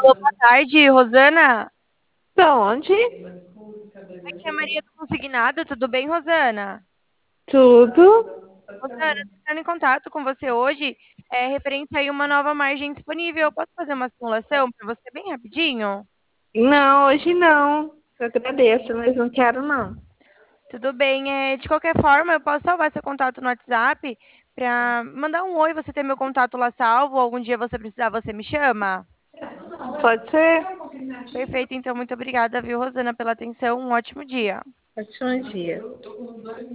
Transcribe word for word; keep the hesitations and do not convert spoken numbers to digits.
Boa tarde, Rosana. Da onde? Aqui é a Maria do Consignado. Tudo bem, Rosana? Tudo. Rosana, tô entrando em contato com você hoje, é referente aí uma nova margem disponível. Eu posso fazer uma simulação para você bem rapidinho? Não, hoje não. Eu agradeço, mas não quero não. Tudo bem. É, de qualquer forma, eu posso salvar seu contato no WhatsApp para mandar um oi, você ter meu contato lá salvo. Algum dia você precisar, você me chama? Pode ser? Perfeito, então muito obrigada, viu, Rosana, pela atenção. Um ótimo dia. Ótimo dia.